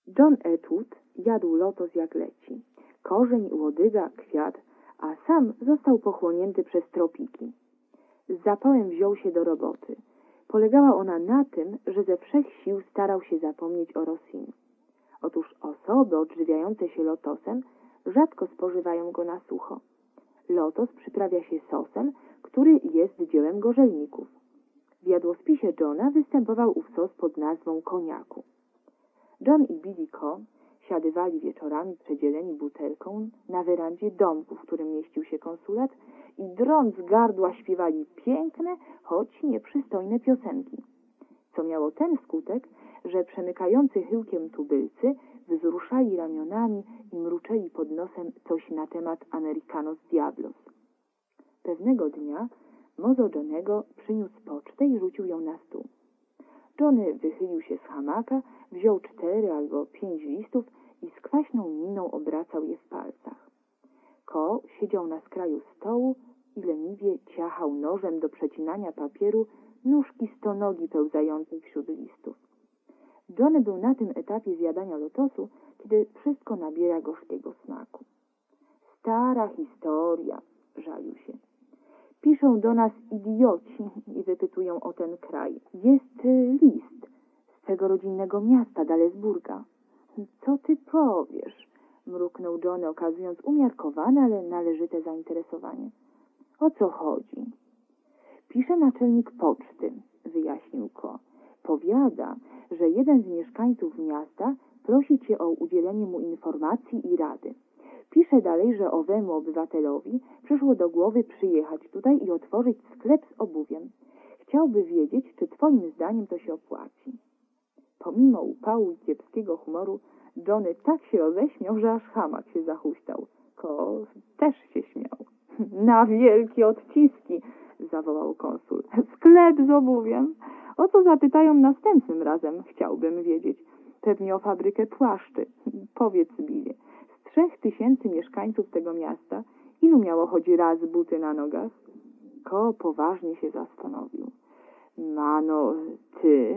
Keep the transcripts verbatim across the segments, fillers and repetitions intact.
John Atwood jadł lotos jak leci. Korzeń, łodyga, kwiat, a sam został pochłonięty przez tropiki. Z zapałem wziął się do roboty. Polegała ona na tym, że ze wszech sił starał się zapomnieć o Rossini. Otóż osoby odżywiające się lotosem rzadko spożywają go na sucho. Lotos przyprawia się sosem, który jest dziełem gorzelników. W jadłospisie Johna występował ów sos pod nazwą koniaku. John i Billy Coe siadywali wieczorami przedzieleni butelką na werandzie domku, w którym mieścił się konsulat i drąc gardła śpiewali piękne, choć nieprzystojne piosenki, co miało ten skutek, że przemykający chyłkiem tubylcy wzruszali ramionami i mruczeli pod nosem coś na temat Americanos Diablos. Pewnego dnia mozo Johnego przyniósł pocztę i rzucił ją na stół. Johnny wychylił się z hamaka, wziął cztery albo pięć listów i z kwaśną miną obracał je w palcach. Coe siedział na skraju stołu i leniwie ciachał nożem do przecinania papieru nóżki stonogi pełzającej wśród listów. Johnny był na tym etapie zjadania lotosu, kiedy wszystko nabiera gorzkiego smaku. Stara historia, żalił się. Piszą do nas idioci i wypytują o ten kraj. Jest list z tego rodzinnego miasta, Dalesburga. Co ty powiesz? Mruknął Johnny, okazując umiarkowane, ale należyte zainteresowanie. O co chodzi? Pisze naczelnik poczty, wyjaśnił Coe. Powiada, że jeden z mieszkańców miasta prosi cię o udzielenie mu informacji i rady. Pisze dalej, że owemu obywatelowi przyszło do głowy przyjechać tutaj i otworzyć sklep z obuwiem. Chciałby wiedzieć, czy twoim zdaniem to się opłaci. Pomimo upału i kiepskiego humoru, Johnny tak się roześmiał, że aż hamak się zahuśtał. Coe też się śmiał. Na wielkie odciski, zawołał konsul. Sklep z obuwiem? O co zapytają następnym razem, chciałbym wiedzieć. Pewnie o fabrykę płaszczy. Powiedz, Billy, z trzech tysięcy mieszkańców tego miasta, ilu miało choć raz buty na nogach? Coe poważnie się zastanowił. Mano, ty,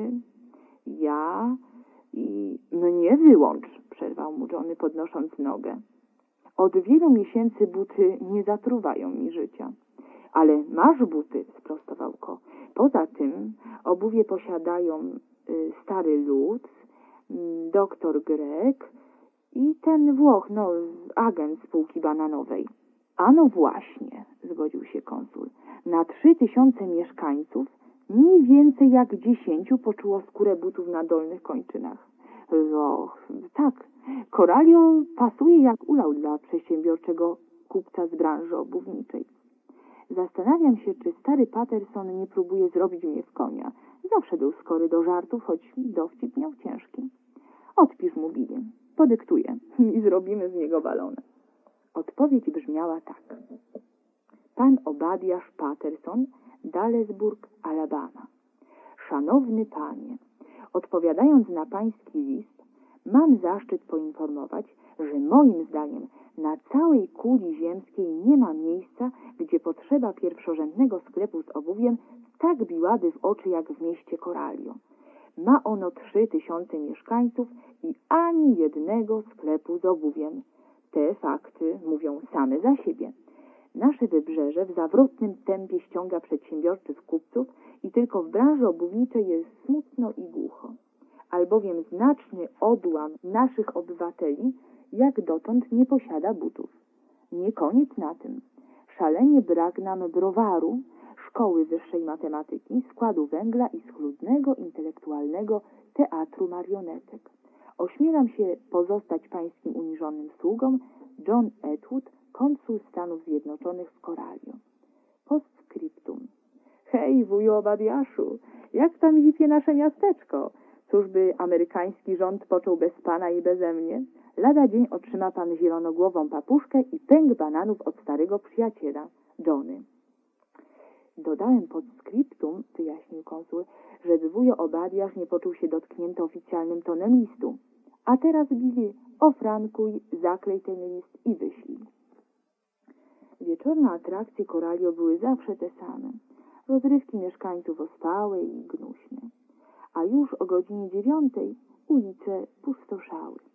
ja i mnie wyłącz, przerwał mu Johnny, podnosząc nogę. Od wielu miesięcy buty nie zatruwają mi życia. Ale masz buty, sprostował Coe. Poza tym obuwie posiadają y, stary Lutz, y, doktor Grek i ten Włoch, no, agent spółki bananowej. A no właśnie, zgodził się konsul. Na trzy tysiące mieszkańców mniej więcej jak dziesięciu poczuło skórę butów na dolnych kończynach. Och, tak, Coralio pasuje jak ulał dla przedsiębiorczego kupca z branży obuwniczej. Zastanawiam się, czy stary Patterson nie próbuje zrobić mnie w konia. Zawsze był skory do żartów, choć dowcip miał ciężki. Odpisz mu, Billy, podyktuję i zrobimy z niego balona. Odpowiedź brzmiała tak. Pan Obadiasz Patterson, Dalesburg, Alabama. Szanowny panie, odpowiadając na pański list, mam zaszczyt poinformować, że moim zdaniem na całej kuli ziemskiej nie ma miejsca, gdzie potrzeba pierwszorzędnego sklepu z obuwiem tak biłaby w oczy jak w mieście Coralio. Ma ono trzy tysiące mieszkańców i ani jednego sklepu z obuwiem. Te fakty mówią same za siebie. Nasze wybrzeże w zawrotnym tempie ściąga przedsiębiorczych kupców i tylko w branży obuwniczej jest smutno i głucho. Albowiem znaczny odłam naszych obywateli jak dotąd nie posiada butów. Nie koniec na tym. Szalenie brak nam browaru, szkoły wyższej matematyki, składu węgla i schludnego, intelektualnego teatru marionetek. Ośmielam się pozostać pańskim uniżonym sługą, John Atwood, konsul Stanów Zjednoczonych w Coralio. Postscriptum. Hej, wuju Obadiaszu, jak tam zipie nasze miasteczko? Cóżby amerykański rząd począł bez pana i beze mnie? Lada dzień otrzyma pan zielonogłową papuszkę i pęk bananów od starego przyjaciela, Johnny. Dodałem pod skryptum, wyjaśnił konsul, żeby wujo Obadiasz nie poczuł się dotknięty oficjalnym tonem listu. A teraz, Billy, ofrankuj, zaklej ten list i wyślij. Wieczorne atrakcje Coralio były zawsze te same. Rozrywki mieszkańców ospałe i gnuśne. A już o godzinie dziewiątej ulice pustoszały.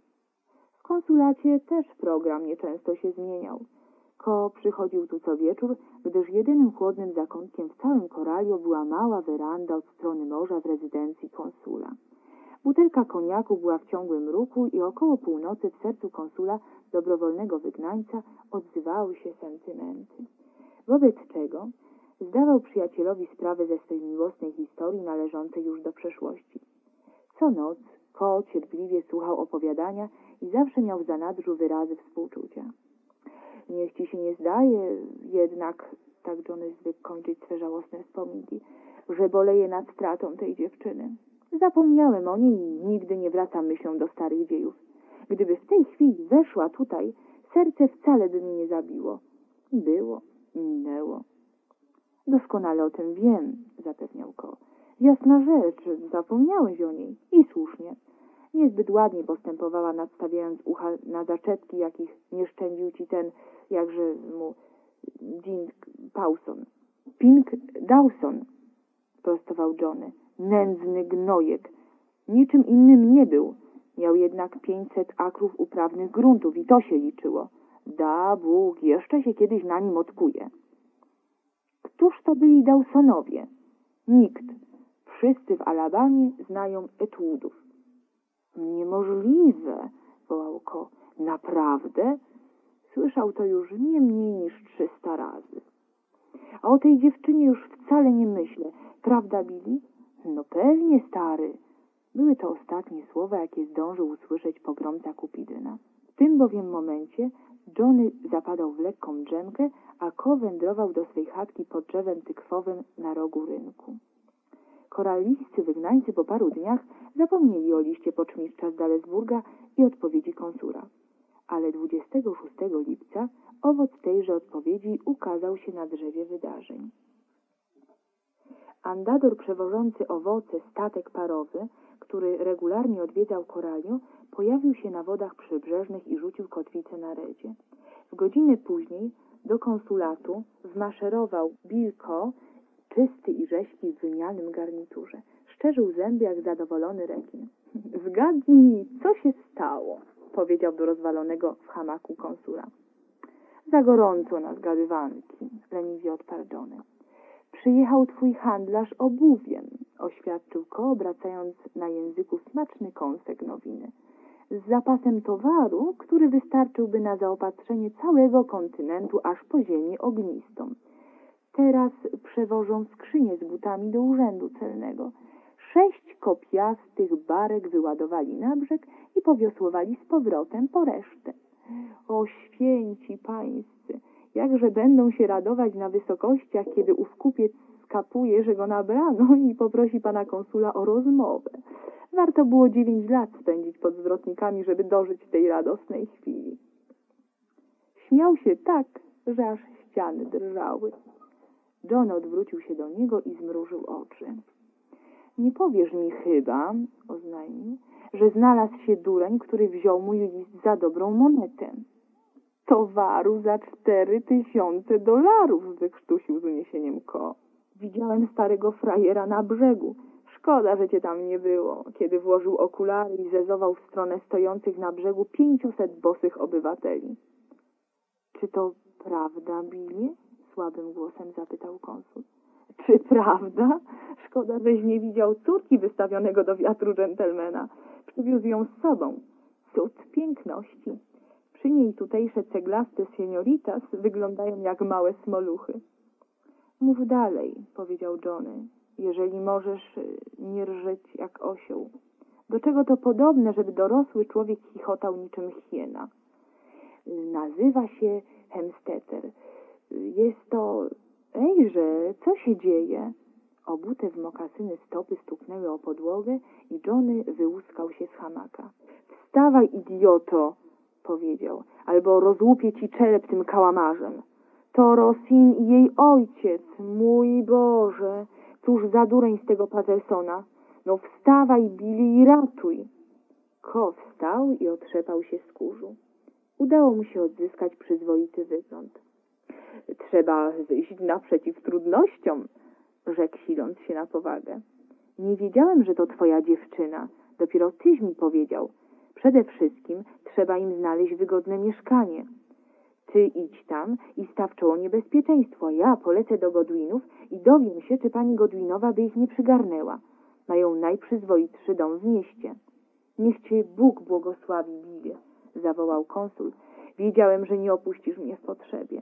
lacie też program nieczęsto się zmieniał. Ko przychodził tu co wieczór, gdyż jedynym chłodnym zakątkiem w całym Koralio była mała weranda od strony morza w rezydencji konsula. Butelka koniaku była w ciągłym ruchu i około północy w sercu konsula, dobrowolnego wygnańca, odzywały się sentymenty. Wobec czego zdawał przyjacielowi sprawę ze swej miłosnej historii należącej już do przeszłości. Co noc Ko cierpliwie słuchał opowiadania i zawsze miał w zanadrzu wyrazy współczucia. Niech ci się nie zdaje, jednak, tak Johnny zwykł kończyć swe żałosne wspominki, że boleję nad stratą tej dziewczyny. Zapomniałem o niej i nigdy nie wracam myślą do starych dziejów. Gdyby w tej chwili weszła tutaj, serce wcale by mi nie zabiło. Było, minęło. Doskonale o tym wiem, zapewniał Ko. Jasna rzecz, zapomniałeś o niej. I słusznie. Niezbyt ładnie postępowała, nadstawiając ucha na zaczepki, jakich nie szczędził ci ten, jakże mu, Dink Pawson. Pink Dawson, prostował Johnny. Nędzny gnojek. Niczym innym nie był. Miał jednak pięćset akrów uprawnych gruntów i to się liczyło. Da Bóg, jeszcze się kiedyś na nim ockuje. Któż to byli Dawsonowie? Nikt. Wszyscy w Alabamie znają Etwoodów. Niemożliwe, wołał Ko. Naprawdę? Słyszał to już nie mniej niż trzysta razy. A o tej dziewczynie już wcale nie myślę. Prawda, Billy? No pewnie, stary. Były to ostatnie słowa, jakie zdążył usłyszeć pogromca Kupidyna. W tym bowiem momencie Johnny zapadał w lekką drzemkę, a Ko wędrował do swej chatki pod drzewem tykwowym na rogu rynku. Koralijscy wygnańcy po paru dniach zapomnieli o liście poczmistrza z Dalesburga i odpowiedzi konsula. Ale dwudziestego szóstego lipca owoc tejże odpowiedzi ukazał się na drzewie wydarzeń. Andador przewożący owoce statek parowy, który regularnie odwiedzał Koralio, pojawił się na wodach przybrzeżnych i rzucił kotwicę na redzie. W godzinę później do konsulatu wmaszerował Bill Ko, czysty i rześki w wymianym garniturze. Szczerzył zęby jak zadowolony rekin. — Zgadnij, co się stało — powiedział do rozwalonego w hamaku konsula. — Za gorąco na zgadywanki — leniwie odparł Johnny. — Przyjechał twój handlarz obuwiem — oświadczył Ko, obracając na języku smaczny kąsek nowiny. — Z zapasem towaru, który wystarczyłby na zaopatrzenie całego kontynentu aż po ziemię ognistą. Teraz przewożą skrzynię z butami do urzędu celnego. Sześć kopiastych barek wyładowali na brzeg i powiosłowali z powrotem po resztę. O święci pańscy, jakże będą się radować na wysokościach, kiedy ów kupiec skapuje, że go nabrano i poprosi pana konsula o rozmowę. Warto było dziewięć lat spędzić pod zwrotnikami, żeby dożyć tej radosnej chwili. Śmiał się tak, że aż ściany drżały. John odwrócił się do niego i zmrużył oczy. — Nie powiesz mi chyba — oznajmił — że znalazł się dureń, który wziął mój list za dobrą monetę. — Towaru za cztery tysiące dolarów — wykrztusił z uniesieniem Ko. — Widziałem starego frajera na brzegu. Szkoda, że cię tam nie było, kiedy włożył okulary i zezował w stronę stojących na brzegu pięciuset bosych obywateli. — Czy to prawda, Billy? — słabym głosem zapytał konsul. — Czy prawda? Szkoda, żeś nie widział córki wystawionego do wiatru dżentelmena. Przywiózł ją z sobą. Cud piękności. Przy niej tutejsze ceglaste senioritas wyglądają jak małe smoluchy. — Mów dalej — powiedział Johnny. — Jeżeli możesz nie rżeć jak osioł. Do czego to podobne, żeby dorosły człowiek chichotał niczym hiena? — Nazywa się Hemstetter. Jest to... Ejże, co się dzieje? Obute w mokasyny stopy stuknęły o podłogę i Johnny wyłuskał się z hamaka. — Wstawaj, idioto! — powiedział. — Albo rozłupię ci czerep tym kałamarzem. To Rosin i jej ojciec. Mój Boże! Cóż za dureń z tego Patersona. No wstawaj, Billy, i ratuj! Ko wstał i otrzepał się z kurzu. Udało mu się odzyskać przyzwoity wygląd. — Trzeba wyjść naprzeciw trudnościom — rzekł, siląc się na powagę. — Nie wiedziałem, że to twoja dziewczyna. Dopiero tyś mi powiedział. Przede wszystkim trzeba im znaleźć wygodne mieszkanie. Ty idź tam i staw czoło niebezpieczeństwu, a ja polecę do Godwinów i dowiem się, czy pani Godwinowa by ich nie przygarnęła. Mają najprzyzwoitszy dom w mieście. Niech cię Bóg błogosławi, Billie, zawołał konsul. Wiedziałem, że nie opuścisz mnie w potrzebie.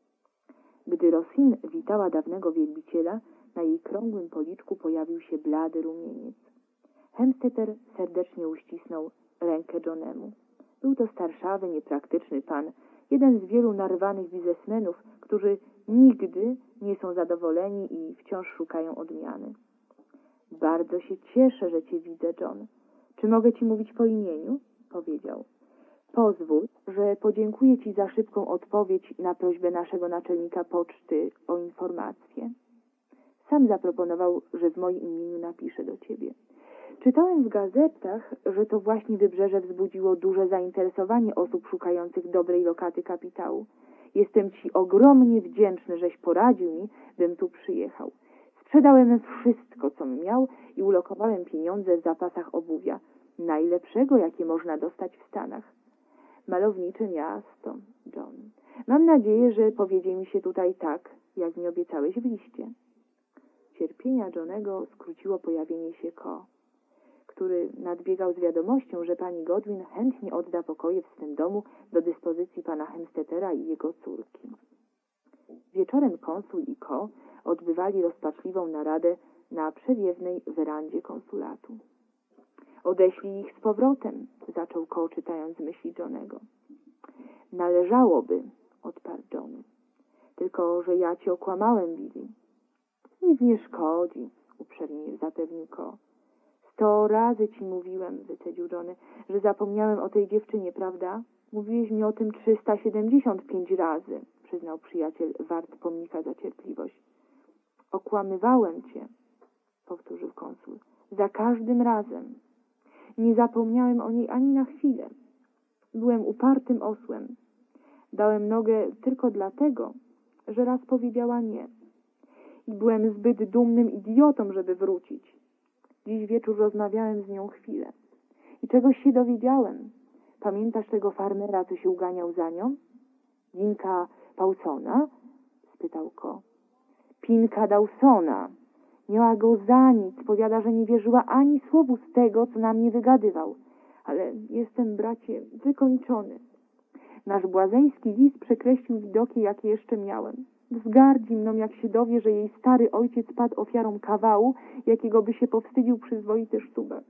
Gdy Rosine witała dawnego wielbiciela, na jej krągłym policzku pojawił się blady rumieniec. Hemstetter serdecznie uścisnął rękę Johnemu. Był to starszawy, niepraktyczny pan, jeden z wielu narwanych biznesmenów, którzy nigdy nie są zadowoleni i wciąż szukają odmiany. Bardzo się cieszę, że cię widzę, John. Czy mogę ci mówić po imieniu? Powiedział. Pozwól, że podziękuję ci za szybką odpowiedź na prośbę naszego naczelnika poczty o informację. Sam zaproponował, że w moim imieniu napisze do ciebie. Czytałem w gazetach, że to właśnie Wybrzeże wzbudziło duże zainteresowanie osób szukających dobrej lokaty kapitału. Jestem ci ogromnie wdzięczny, żeś poradził mi, bym tu przyjechał. Sprzedałem wszystko, co miał i ulokowałem pieniądze w zapasach obuwia, najlepszego, jakie można dostać w Stanach. Malownicze miasto, John. Mam nadzieję, że powiedzie mi się tutaj tak, jak mi obiecałeś w liście. Cierpienia Johnego skróciło pojawienie się Ko, który nadbiegał z wiadomością, że pani Godwin chętnie odda pokoje w swym domu do dyspozycji pana Hemstettera i jego córki. Wieczorem konsul i Ko odbywali rozpaczliwą naradę na przewiewnej werandzie konsulatu. Odeślij ich z powrotem, zaczął Ko, czytając myśli Johnego. Należałoby, odparł John. Tylko, że ja cię okłamałem, Billy. Nic nie szkodzi, uprzejmie zapewnił Ko. Sto razy ci mówiłem, wycedził Johnny, że zapomniałem o tej dziewczynie, prawda? Mówiłeś mi o tym trzysta siedemdziesiąt pięć razy, przyznał przyjaciel, wart pomnika za cierpliwość. Okłamywałem cię, powtórzył konsul, za każdym razem. Nie zapomniałem o niej ani na chwilę. Byłem upartym osłem. Dałem nogę tylko dlatego, że raz powiedziała nie. I byłem zbyt dumnym idiotą, żeby wrócić. Dziś wieczór rozmawiałem z nią chwilę. I czegoś się dowiedziałem. Pamiętasz tego farmera, co się uganiał za nią? Dinka Paulsona? Spytał Ko. Pinka Dawsona. Miała go za nic. Powiada, że nie wierzyła ani słowu z tego, co na mnie wygadywał. Ale jestem, bracie, wykończony. Nasz błazeński list przekreślił widoki, jakie jeszcze miałem. Wzgardzi mną, jak się dowie, że jej stary ojciec padł ofiarą kawału, jakiego by się powstydził przyzwoity sztubak.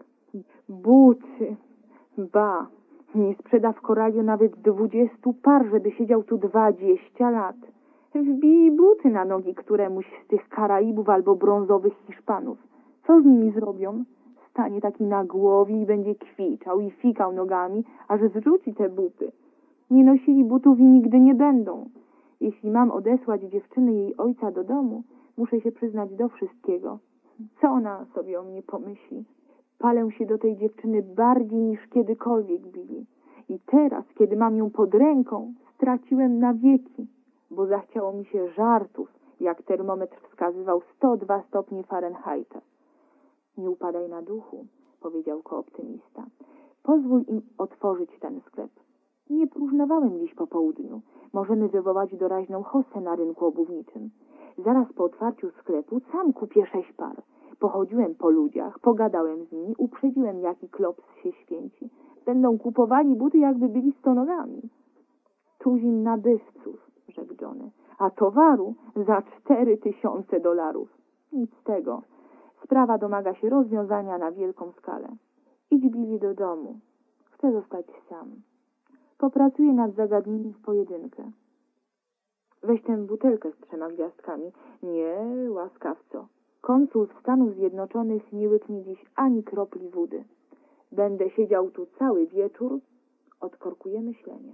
Buty! Ba! Nie sprzeda w Koraliu nawet dwudziestu par, żeby siedział tu dwadzieścia lat. Wbij buty na nogi któremuś z tych Karaibów albo brązowych Hiszpanów. Co z nimi zrobią? Stanie taki na głowie i będzie kwiczał i fikał nogami, aż zrzuci te buty. Nie nosili butów i nigdy nie będą. Jeśli mam odesłać dziewczyny jej ojca do domu, muszę się przyznać do wszystkiego. Co ona sobie o mnie pomyśli? Palę się do tej dziewczyny bardziej niż kiedykolwiek, Billy. I teraz, kiedy mam ją pod ręką, straciłem na wieki, bo zachciało mi się żartów, jak termometr wskazywał sto dwa stopnie Fahrenheita. Nie upadaj na duchu, powiedział kooptymista. Pozwól im otworzyć ten sklep. Nie próżnowałem dziś po południu. Możemy wywołać doraźną hossę na rynku obuwniczym. Zaraz po otwarciu sklepu sam kupię sześć par. Pochodziłem po ludziach, pogadałem z nimi, uprzedziłem, jaki klops się święci. Będą kupowali buty, jakby byli stonogami. Tuzin nabywców, rzekł Johnny, a towaru za cztery tysiące dolarów. Nic z tego. Sprawa domaga się rozwiązania na wielką skalę. Idź, Billy, do domu. Chcę zostać sam. Popracuję nad zagadnieniem w pojedynkę. Weź tę butelkę z trzema gwiazdkami. Nie, łaskawco. Konsul Stanów Zjednoczonych nie łyknie dziś ani kropli wody. Będę siedział tu cały wieczór. Odkorkuję myślenie.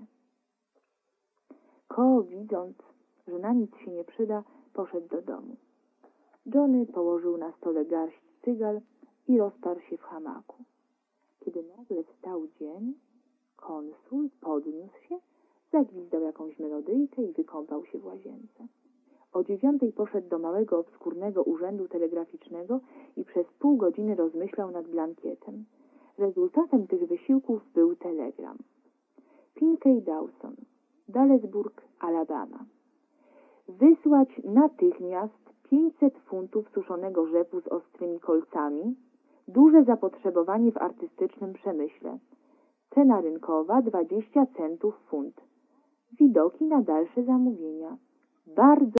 Ko, widząc, że na nic się nie przyda, poszedł do domu. Johnny położył na stole garść cygal i rozparł się w hamaku. Kiedy nagle wstał dzień, konsul podniósł się, zagwizdał jakąś melodyjkę i wykąpał się w łazience. O dziewiątej poszedł do małego, obskurnego urzędu telegraficznego i przez pół godziny rozmyślał nad blankietem. Rezultatem tych wysiłków był ten John K. Dawson, Dallesburg, Alabama. Wysłać natychmiast pięćset funtów suszonego rzepu z ostrymi kolcami. Duże zapotrzebowanie w artystycznym przemyśle. Cena rynkowa dwadzieścia centów funt. Widoki na dalsze zamówienia. Bardzo